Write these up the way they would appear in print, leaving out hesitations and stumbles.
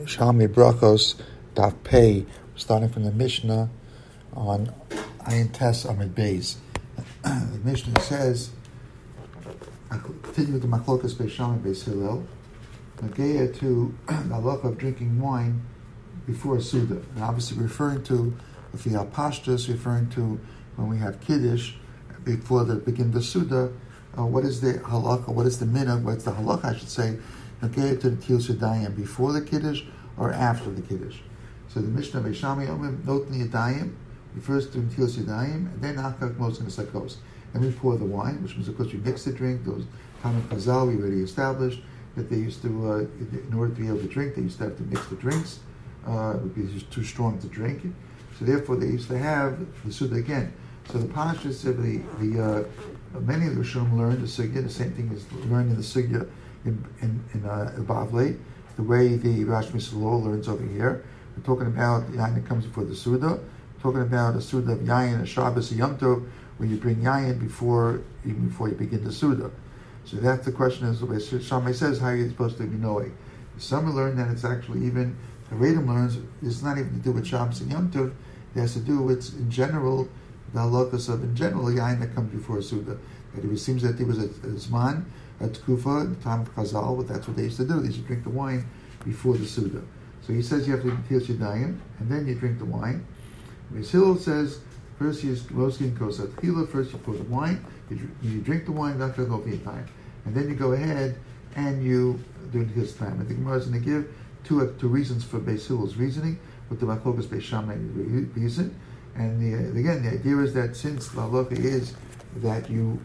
Shalmi Brachos, Daf Pei, starting from the Mishnah on Ayin Tes Amid Beis. The Mishnah says, I continue with the Machlokas Beis Shammai Beis Hillel, Nageya to the halacha of drinking wine before a Suda. And obviously referring to, if the Al-Pashtas, referring to when we have Kiddush, before the begin the Suda, what is the halacha, what is the minhag, what's the halacha, I should say, Nageya to the Netilas Yadayim, before the Kiddush or after the Kiddush. So the Mishnah Beis Shammai note in the Yadayim refers to Netilas Yadayim, and then Achak Mos and Sakos. And we pour the wine, which means of course we mix the drink. Those Tanna Chazal we already established that they used to, in order to be able to drink, they used to have to mix the drinks. It would be just too strong to drink. So therefore they used to have the Suda again. So the Pasha said many of the Rishonim learned the Sugya, the same thing as learning the Sugya in Bavli, the way the Rosh Mishnah learns over here. We're talking about Yain that comes before the Suda. We're talking about a Suda of Yain, a Shabbos, a Yom Tov, where you bring Yain even before you begin the Suda. So that's the question, is what Shammai says, how are you supposed to be knowing? Some learn that it's actually even, the Radam learns, it's not even to do with Shabbos and Yom Tov, it has to do with, in general, the halakas of, in general, Yain that comes before a Suda. That it seems that there was a Zman, a Tkufa, the time of Chazal, but that's what they used to do. They used to drink the wine before the Suda. So he says you have to Netilas Yadayim, and then you drink the wine. Beis Hillel says, first you Roskin Kosat Chila, first you pour the wine, you drink the wine, not to go for your time. And then you go ahead and you do Netilas Yadayim. And the Gemara is going to give two reasons for Beis Hillel's reasoning, with the Machlokas Beis Shammai reason. And again, the idea is that since the halacha is that you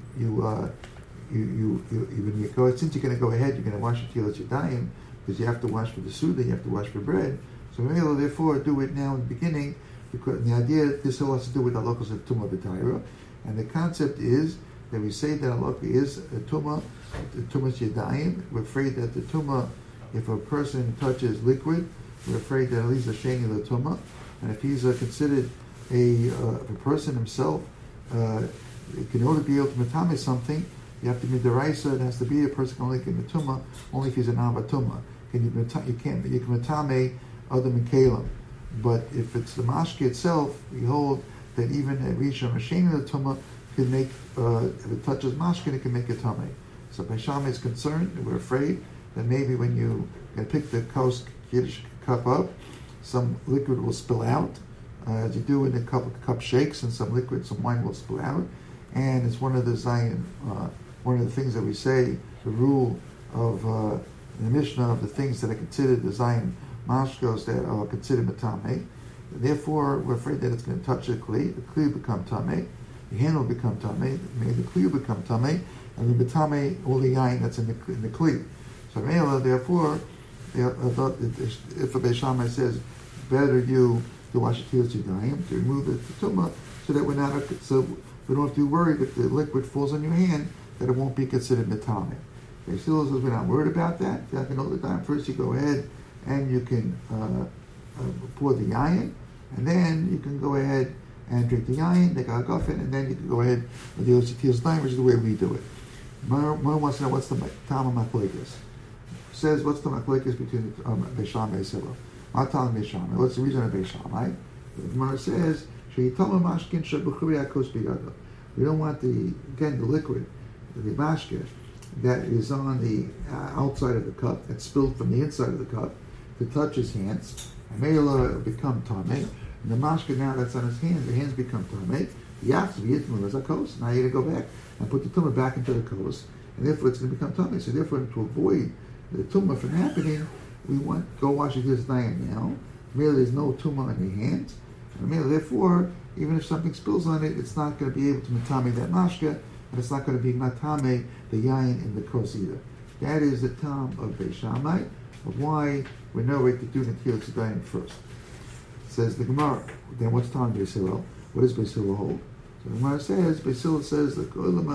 when you go, since you're going to go ahead, you're going to wash your Netilas Yadayim, because you have to wash for the Suda, you have to wash for bread. So therefore, do it now in the beginning, because the idea, this all has to do with halachos of Tumah B'Taira, and the concept is that we say that halacha is a Tumah Yadayim. We're afraid that the Tumah, if a person touches liquid, we're afraid that at least a Sheni the Tumah, and if he's considered a person himself, in order to be able to matame something, you have to be deraisa. It has to be a person can only get matuma only if he's an avatuma. You can matame other mekalim, but if it's the mashke itself, we hold that even a rishon masheni the tuma can make if it touches mashke, it can make a tame. So Beis Shammai is concerned, and we're afraid that maybe when you pick the Kiddush cup up, some liquid will spill out, as you do in a cup shakes, and some wine will spill out. And it's one of the Zion, one of the things that we say, the rule of in the Mishnah of the things that are considered the Zion mashkos that are considered matame. Therefore, we're afraid that it's going to touch the kli will become tame, the handle will become tame, the kli will become tame, and the matame all the yain that's in the kli. So therefore, if a Beis Shammai says, better you to wash your Netilas Yadayim, to remove the tumah, so that we don't have to worry that the liquid falls on your hand, that it won't be considered matame. Beis Hillel says we're not worried about that. You have all the time. First you go ahead and you can pour the yayin, and then you can go ahead and drink the yayin, the gagafen, and then you can go ahead and do Netilas Yadayim, which is the way we do it. Mara wants to know what's the Tama Machlekes. Says what's the Machlekes between Beis Shammai and Beis Hillel. Matal Beis Shammai. What's the reason of Beis Shammai? The Gemara says we don't want the liquid, the mashke, that is on the outside of the cup, that's spilled from the inside of the cup, to touch his hands. And Mela become tameh. And the mashke now that's on his hands, the hands become tameh. Now you got to go back and put the tumah back into the kos, and therefore it's going to become tameh. So therefore, to avoid the tumah from happening, we want go wash your Netilas Yadayim now. Really, there's no tumah on your hands. Therefore, even if something spills on it, it's not going to be able to matame that mashke, and it's not going to be matame the yain in the kos either. That is the tam of Beis Shammai, of why we know we to do Netilas Yadayim first. Says the Gemara. Then what's tam Beis Hillel? What does Beis Hillel hold? So the Gemara says, Beis Hillel says the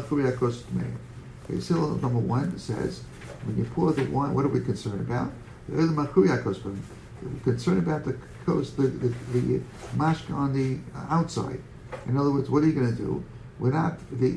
Beis Hillel number one says when you pour the wine, what are we concerned about? We're concerned about the mashka on the outside. In other words, what are you going to do? We're not the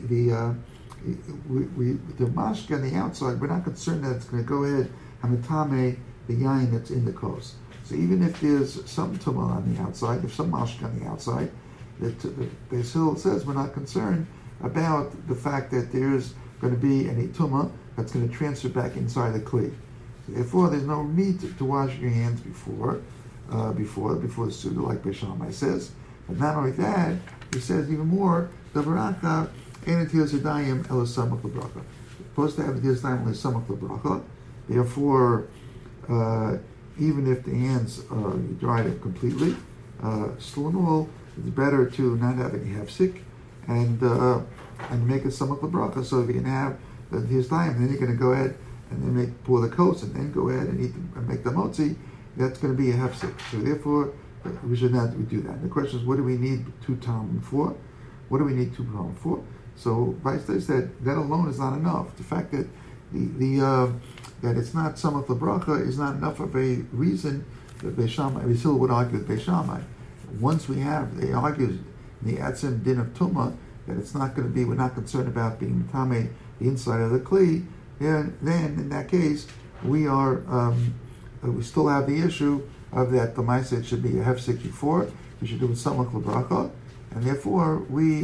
mashka on the outside. We're not concerned that it's going to go ahead and matame the yain that's in the kos. So even if there's some tumah on the outside, if some mashka on the outside, the Beis Hillel says we're not concerned about the fact that there's going to be any tumah that's going to transfer back inside the kli. So therefore, there's no need to wash your hands before the Suda, like Beis Shammai says. But not only that, he says even more, the Baraka ain't Netilas Yadayim ela samach lebracha. Supposed to have Netilas Yadayim only samach lebracha. Therefore, even if the hands you dried it completely, still in all, it's better to not have any hefsek and make a samach lebracha. So if you can have the Netilas Yadayim, then you're going to go ahead and then pour the coats and then go ahead and eat and make the motzi. That's going to be a hefsek. So therefore, we should not do that. And the question is, what do we need 2 talmud for? What do we need 2 talmud for? So Weisler said that alone is not enough. The fact that that it's not samach lebracha is not enough of a reason that Beis Shammai, we still would argue with Beis Shammai. Once they argue the atzim din of tumah that it's not going to be, we're not concerned about being matame the inside of the kli. Then in that case we still have the issue of that the ma'aseh should be a hefsek before. We should do it samach lebracha, and therefore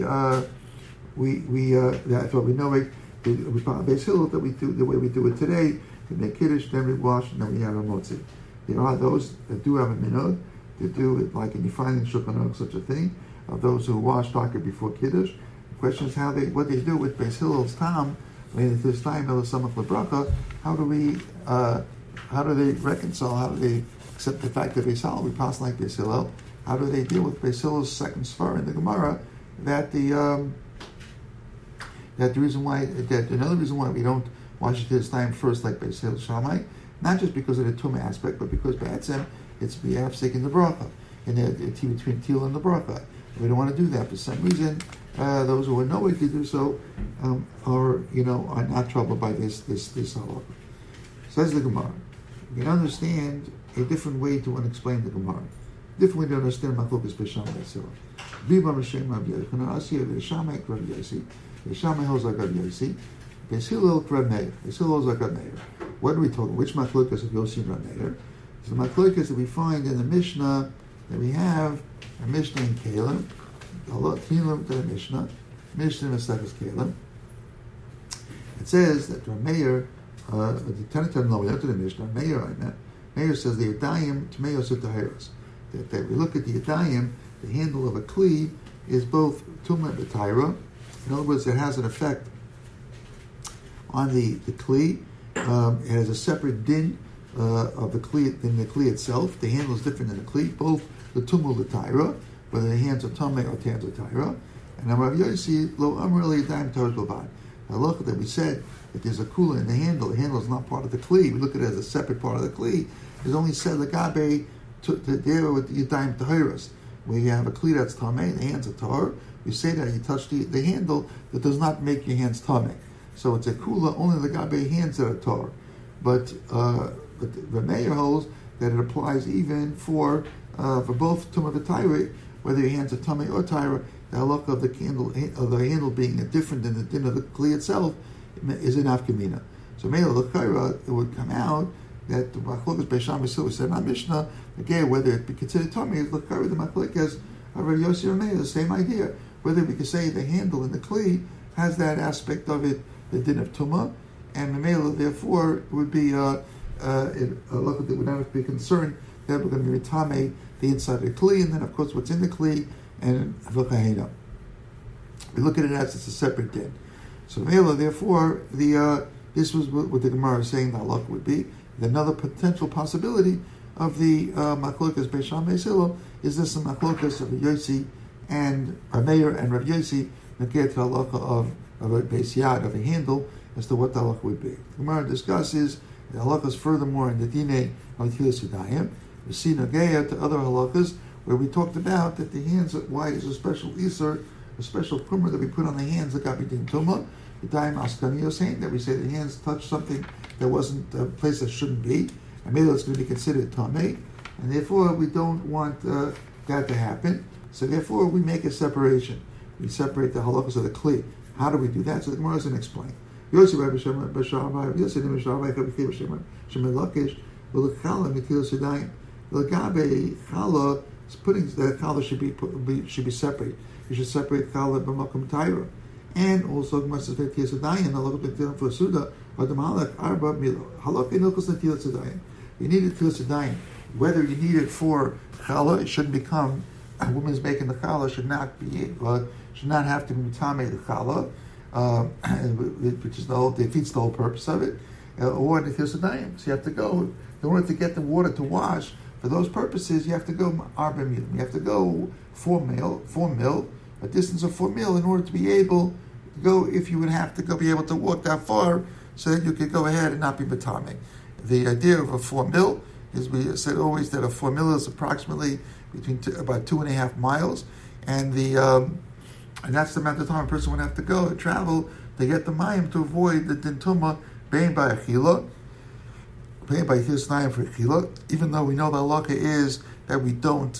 that's what we know. Beis Hillel that we do the way we do it today. We make kiddush, then we wash, and then we have a motzi. There are those that do have a minhag to do it, like, and you find in Shulchan Aruch such a thing of those who wash taka before kiddush. The question is what they do with Beis Hillel's tam. When at this time ela samach lebracha, how do they reconcile? How do they accept the fact that Beis Hillel, we pass like Beis Hillel? How do they deal with Beis Hillel's second svar in the Gemara that another reason why we don't wash it this time first like Beis Hillel Shammai, not just because of the tumah aspect, but because ba'atzem it's b'yafsek in the bracha, in the between til and the bracha. We don't want to do that for some reason. Those who are no way to do so are not troubled by this halakha. Says the Gemara. You can understand a different way to explain the Gemara. Different way to understand machlokas Beis Shammai Beis Hillel. Viva M'Shem Rav Yochanan, Beis Shammai Rav Yossi. Beis Shammai holds like Rav Yossi. Beis Hillel Rav Meir. Beis Hillel holds like Rav Meir. What are we talking? Which machlokas of Yossi and Rav Meir? So the machlokas that we find in the Mishnah that we have a Mishnah in Kalim. Tilim to the Mishnah Masechus Kalim. It says that Rav Meir, the Tanatan we went to the Mishnah. Meir says the Yadayim Tmeos Utahiros. That we look at the Yadayim, the handle of a kli is both Tumah and B'Taira. In other words, it has an effect on the kli. It has a separate din of the kli than the kli itself. The handle is different than the kli. Both the Tumah and the Taira, whether the hands are Tameh or the hands are Taira. And Rav Yossi lo amrli Yadayim Taros B'Vad. Now look that we said that there's a kula in the handle. The handle is not part of the kli. We look at it as a separate part of the kli. There's only said legabe there with the Yadayim Tahiros. Where you have a kli that's Tameh, the hands are Tahor. You say that you touch the handle, that does not make your hands Tameh. So it's a kula only legabe hands that are Tahor. But the Meir holds that it applies even for both Tumah and Taira, whether your hands are Tameh or Taira. The halakha of the handle being different than the din of the kli itself is an afkamina. So Meir l'chaira, it would come out that the machlokas Beis Shammai Beis Hillel said not Mishnah again whether it be considered tummy is l'chaira the machlokas of Rav Yossi or Meir, the same idea. Whether we could say the handle in the kli has that aspect of it, the din of tumah, and the Meir therefore would be a halakha that would not be concerned that we're going to be mitame the inside of the kli, and then of course what's in the kli. And we look at it as it's a separate din. So Mela, therefore, this was what the Gemara is saying the halakha would be. Another potential possibility of the machlokas Beis Shammai Beis Hillel is this the machlokas of Yossi and Meir and Rav Yossi negate the halakha of a Beis Yad, of a handle, as to what the halakha would be. The Gemara discusses the halachas furthermore in the Dinei of Netilas Yadayim. We see Nageya to other halachas where we talked about that the hands, why is a special Isser, a special kumar that we put on the hands that got b'din tumah, the Daim Askaniyos saying that we say the hands touch something that wasn't a place that shouldn't be, and maybe it's going to be considered tamei, and therefore we don't want that to happen. So therefore we make a separation. We separate the halachas of the kli. How do we do that? So the Gemara doesn't explain. Yosef Rabbi Shimon Yosef Rabbi Shimon Lakish v'lechalam Netilas Yadayim. L'gabe challah, putting the challah should be separate. You should separate challah b'makom taira. And also, Gemara says, "V'tiyas adayin halakha b'tilam for suda adam halak arba milo halakha inilkos netilas adayin." You need it tilas adayin. Whether you need it for challah, it shouldn't become. A woman's making the challah should not have to be mitame the challah, which is defeats the whole purpose of it, or netilas adayin. So you have to go in order to get the water to wash. For those purposes, you have to go arba mil. You have to go 4 mil, a distance of 4 mil, in order to be able to go. If you would have to go, be able to walk that far, so that you could go ahead and not be batame. The idea of a 4 mil is, we said always that a 4 mil is approximately between about 2.5 miles, and that's the amount of time a person would have to go to travel to get the mayim to avoid the dintuma bein by achila. By Hisnayim for Chila, even though we know the halacha is that we don't,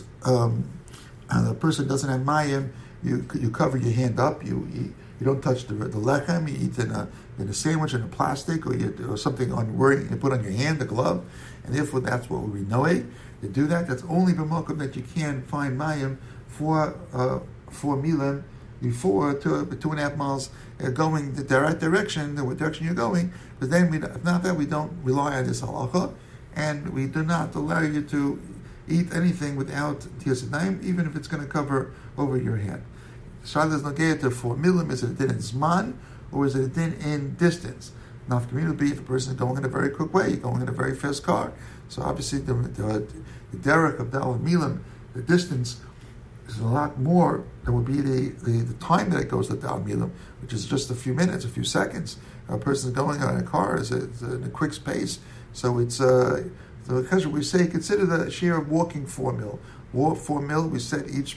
the person doesn't have mayim, you cover your hand up, you don't touch the lechem, you eat in a sandwich in a plastic, or something you put on your hand, the glove, and therefore that's what we know it. To do that, that's only b'mokum that you can find mayim for milim before 2.5 miles going the right direction, the direction you're going. But then, if not that, we don't rely on this halacha, and we do not allow you to eat anything without tiyas adayim, even if it's going to cover over your hand. Shaila is nogea to 4 milim. Is it a din in zman, or is it a din in distance? Now, if community would be if a person is going in a very quick way, going in a very fast car. So obviously, the derek of dal milim, the distance is a lot more than would be the time that it goes to dal milim, which is just a few minutes, a few seconds. A person going on a car is in a quick space. So it's because we say consider the share of walking 4 mil. 4 mil, we said each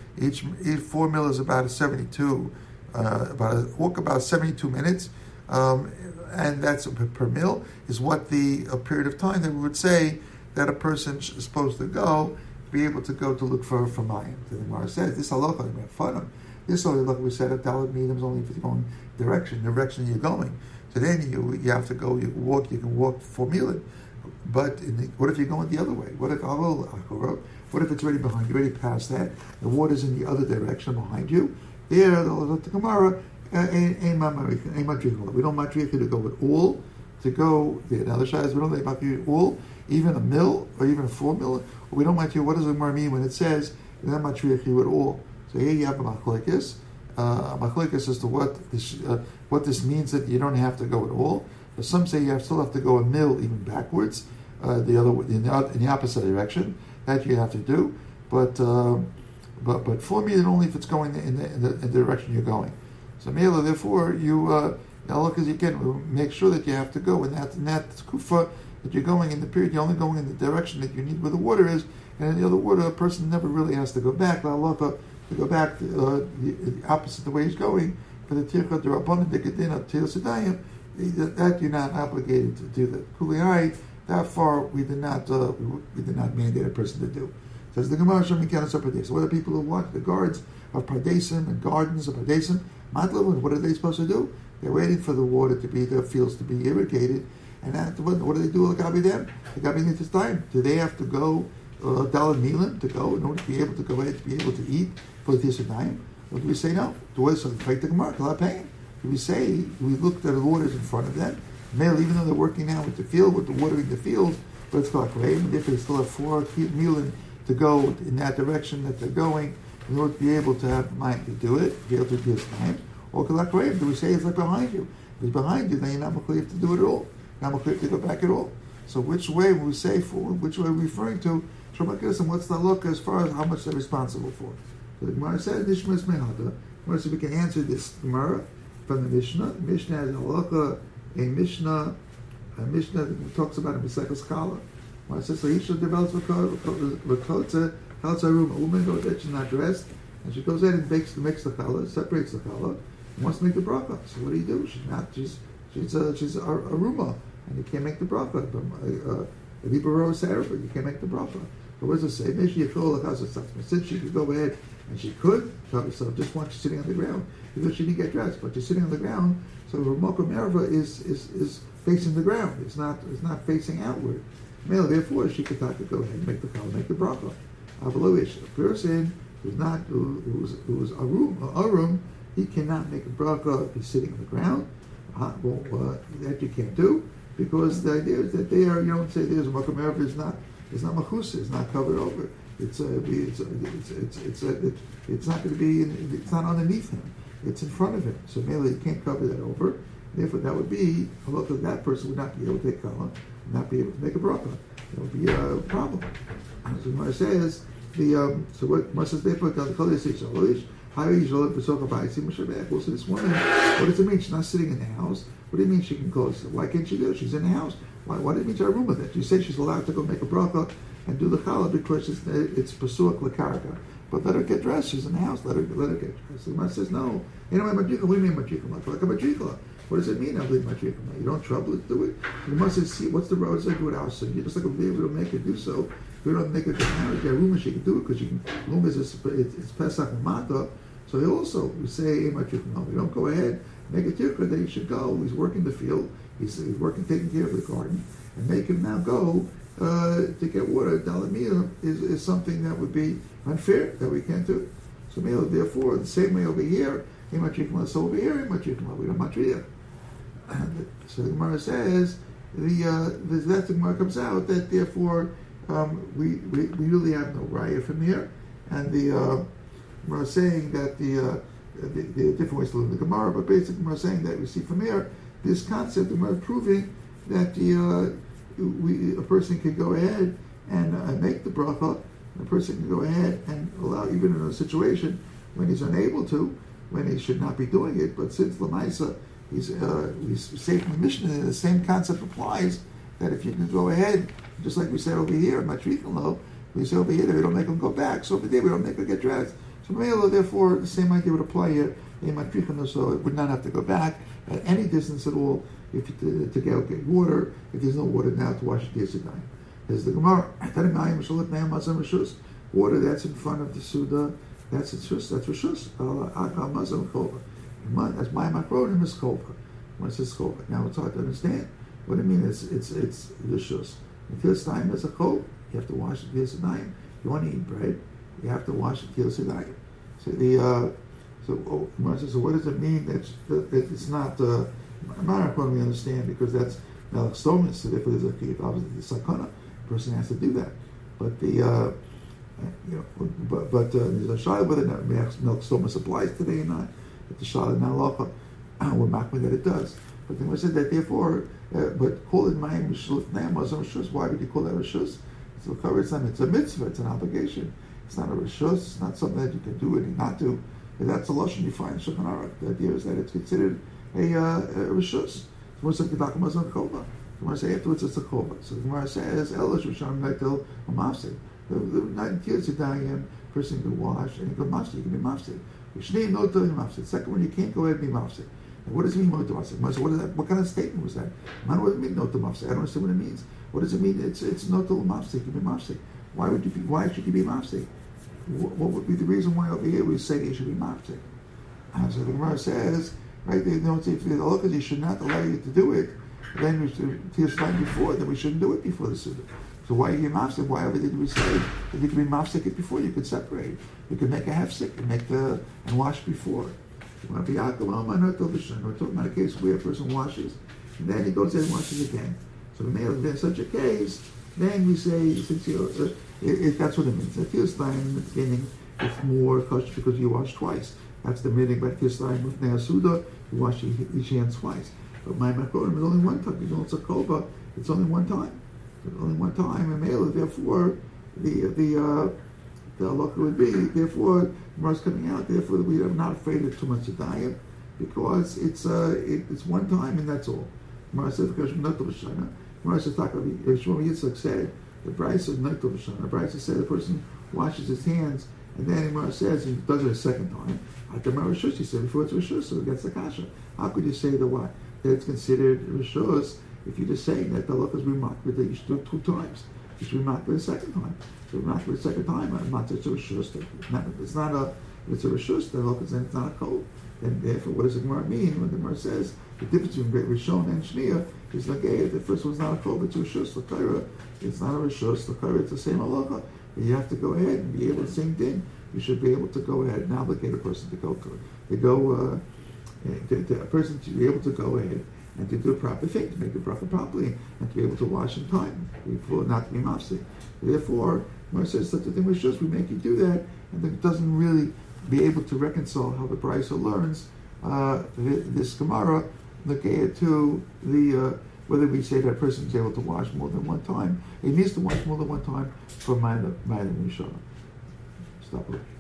4 mil is about 72, about 72 minutes, and that's per mil is what the period of time that we would say that a person is supposed to go to be able to go to look for mayim. The Gemara says this halacha this halacha we said at Dalit Midim is only if you're going direction you're going. So then you have to go. You can walk 4 milim. But what if you're going the other way? What if it's already behind you, already past that? The water's in the other direction behind you. There, the Gemara, we don't matrich you to go at all. To go there. Now the Shai is we don't matrich you at all, even a mil or even a 4 mil. We don't matrich you. What does the Gemara mean when it says we don't matrich you at all? So here you have a machlekes. Machlekes as to what this means that you don't have to go at all. But some say you still have to go a mil even backwards, in the opposite direction. That you have to do, but 4 mil only if it's going in the direction you're going. So Mela, therefore, you look as you can make sure that you have to go in that kufa that you're going in the period. You're only going in the direction that you need where the water is, and in the other water, a person never really has to go back. To go back the opposite the way he's going for the tircha derabbanan dekadin tilas adayim. That you're not obligated to do that. Kuliyai, that far we did not mandate a person to do. Says the Gemara Shem Mikanas Pardesim. What are people who watch the guards of Pardesim and gardens of Pardesim? Matlav, what are they supposed to do? They're waiting for the water to be, their fields to be irrigated, and what do they do? Gabi them. Gabi need this time. Do they have to go Dalad Milim to go in order to be able to go ahead to be able to eat for the Tisha? What do we say now? Do so fight the Gemara? They'll have pain. Do we say we looked at the waters in front of them? Male, even though they're working now with the watering the field, but it's called Rav, and if they still have 4 milim to go in that direction that they're going, in order to be able to have the mind to do it, be able to do this time, or Kalak Rav, do we say it's like behind you? If it's behind you, then you're not McCleave to do it at all. Not McCleave to go back at all. So which way will we say forward? Which way are we referring to? Shemakas, and what's the look as far as how much they're responsible for? So the Gemara said, Nishmas Mehada. Gemara said we can answer this Gemara from the Mishnah. The Mishnah has a Mishnah that talks about a Mesechus Chala. When it says, so he should develop a room. A woman goes there, she's not dressed, and she goes in and makes the challah, separates the challah, and wants to make the bracha. So what do? She's a ruma, and you can't make the bracha. But you can't make the bracha. But what does it say? Since she could go ahead, and she could, so just once she's sitting on the ground, because she didn't get dressed, but she's sitting on the ground, so her mokum erva is facing the ground. It's not facing outward. Therefore, she could go ahead and make the call, make the bracha. A person who's arum, he cannot make a bracha if he's sitting on the ground. That you can't do, because the idea is that you don't say there's a makom erev, it's not machusa, it's not covered over. It's not going to be. It's not underneath him. It's in front of him. So mainly you can't cover that over. Therefore, that would be a look of that person would not be able to take kala, not be able to make a bracha. That would be a problem. So Gemara says so what Gemara says therefore the kala says also this woman, what does it mean? She's not sitting in the house. What do you mean she can close? Why can't she do it? She's in the house. Why do you mean to room with it? You say she's allowed to go make a bracha and do the challah because it's pasuach l'karka. But let her get dressed. She's in the house. Let her get dressed. The Gemara says no. You know what do you mean matrikula? Like a matrikula. What does it mean? I believe matrikula. You don't trouble it to do it. The Gemara says, see, what's the road? It's like do it outside. You just like a baby will make her do so. If you don't make her get married, get room, she can do it because she can. Room is it's Pesach Mata. So we say matrikula. We don't go ahead. Make a tirka that he should go. He's working the field. He's working, taking care of the garden, and make him now go to get water. Dalamia is something that would be unfair that we can't do. So therefore, the same way over here, so over here, we don't matriya. So the Gemara says that the Gemara comes out that therefore we really have no raya from here, and the Gemara is saying that the are different ways to learn the Gemara, but basically we're saying that we see from here this concept of proving that a person can go ahead and make the bracha. A person can go ahead and allow, even in a situation when he's unable to, when he should not be doing it. But since Lamaisa, he's safe in the Mishnah, the same concept applies. That if you can go ahead, just like we said over here, Matrikalo, we say over here that we don't make them go back. So over there we don't make them get dressed. So therefore, the same idea would apply here in Matrichana, so it would not have to go back at any distance at all to get water, if there's no water now to wash the Yesidayim. There's the Gemara, water that's in front of the Suda, that's Rishus, that's my acronym is Kolva. When it says Kolva. Now it's hard to understand. What I mean is it's Rishus. If this time there's a Kol, you have to wash the Yesidayim. You want to eat bread, you have to wash the Yesidayim. So what does it mean that it's not Marakon? We understand because that's Melech Stomus. So therefore, there's obviously the sakana. The person has to do that. But there's a shayla whether Melech Stomus applies today or not. But the shayla nalacha, we're makma that it does. But then we said that therefore, but call it Mayim Rishus Name Mazam Rishus. Why would you call that Rishus? It's a mitzvah. It's an obligation. It's not a Rishus. It's not something that you can do and not do. That's a lashon you find in Shulchan Aruch. The idea is that it's considered a rishus. The Gemara says afterwards it's a chova. So the Gemara says Elish Rishon Metel Mafsed. The night kids person can wash and he can mafsed. You can be mafsed. Shnei no to mafsed. Second one, you can't go ahead and be mafsed. And what does it mean no to mafsed? So what is that? What kind of statement was that? Man, what does it mean no to mafsed? I don't understand what it means. What does it mean? It's no to mafsed. You can be mafsed. Why should you be mafsed? What would be the reason why over here we say you should be mafsed? So the Gemara says, right, they don't say if the halacha you should not allow you to do it, then we should teach time before, then we shouldn't do it before the Suda. So why you mafsik? Why ever did we say that you could be mafsik it before? You could separate. You could make a hefsik and wash before. We're talking about a case where a person washes and then he goes in and washes again. So in such a case, then we say since that's what it means. At first time in the beginning, it's more kosher because you wash twice. That's the meaning. But first time with Neasuda, you wash each hand twice. But my makorim is only one time. You know it's a kova. It's only one time. Only one time. And Mela, therefore, the halacha would be therefore Gemara's coming out. Therefore, we are not afraid of too much diet because it's one time and that's all. Gemara says because not to Shana. Gemara says Shmuel Yitzchak said. The Brisa is not to Shana. The Brisa said the person washes his hands and then Gemara says he does it a second time. After Rishus, he said before it's Rishus, so it gets the kasha. How could you say that it's considered Rishus if you're just saying that the halacha is remarked that you should do it 2 times? You should remark it a second time. So remark it a second time, I'm not such a Rishus. It's If it's a rishus, then it's not a kol. And therefore, what does the Gemara mean when the Gemara says the difference between Rishon and Shniya is like, hey, the first one's not a kol, but it's a rishus. L'kaira, it's not a rishus. L'kaira, it's the same halacha. You have to go ahead and be able to sing din. You should be able to go ahead and obligate a person to go a person to be able to go ahead and to do the proper thing, to make the bracha properly, and to be able to wash in time, before not to be mafsik. Therefore, when it says such a thing was just, we make you do that, and then it doesn't really be able to reconcile how the Brisa learns this Gemara, to the whether we say that a person is able to wash more than one time. He needs to wash more than one time for Ma'adim Rishon. Stop it.